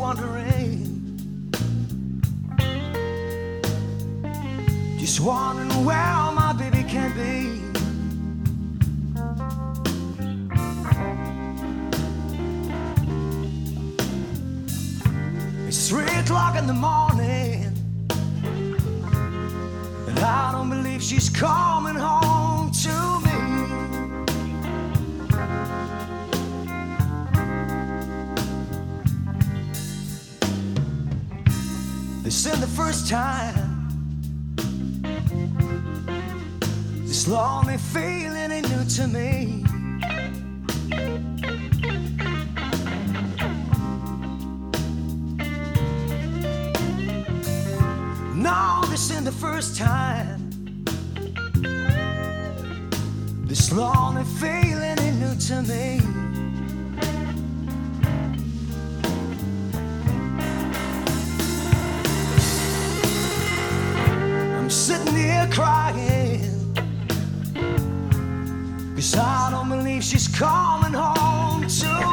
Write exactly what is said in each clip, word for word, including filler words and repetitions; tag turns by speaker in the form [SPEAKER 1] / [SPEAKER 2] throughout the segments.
[SPEAKER 1] wondering, just wondering where my baby can be. It's three o'clock in the morning, and I don't believe she's coming home to me. This ain't the first time this lonely feeling ain't new to me. No, this ain't the first time this lonely feeling ain't new to me. I'm sitting here crying, 'cause I don't believe she's coming home to me.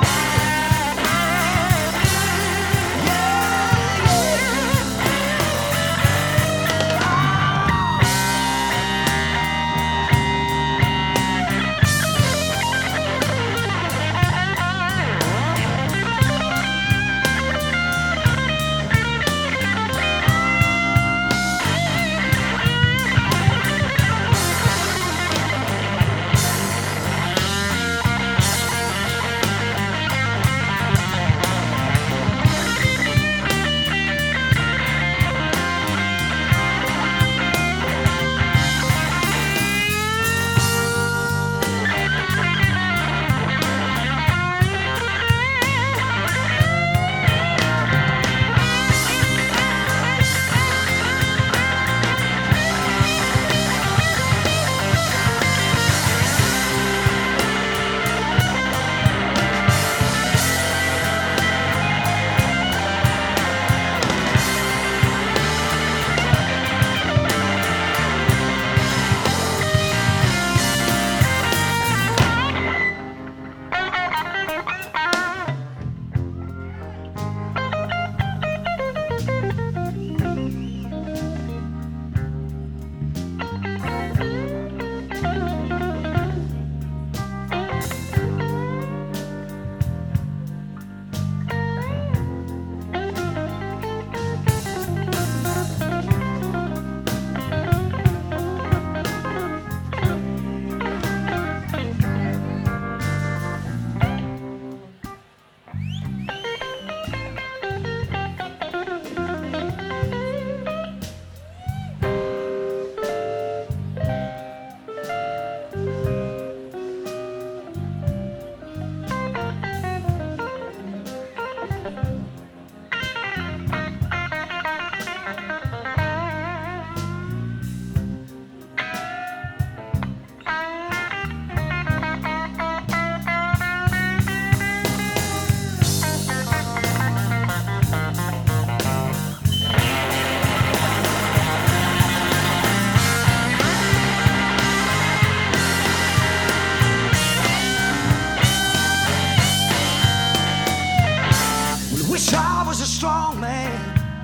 [SPEAKER 1] Wish I was a strong man,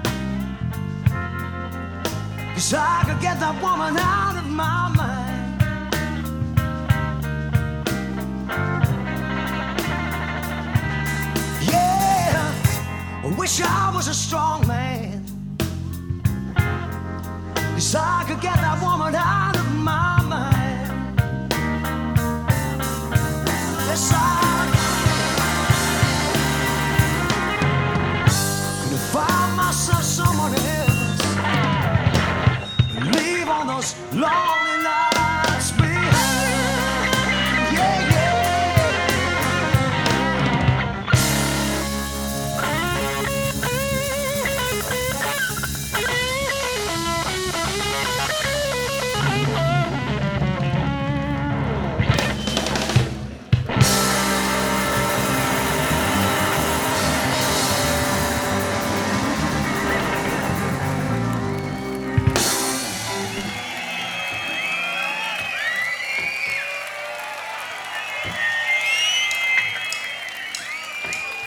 [SPEAKER 1] 'cause I could get that woman out of my mind. Yeah, I wish I was a strong man, 'cause I could get that woman out of my mind. Yes, I find myself someone else, leave all those lonely nights behind. Yeah, yeah.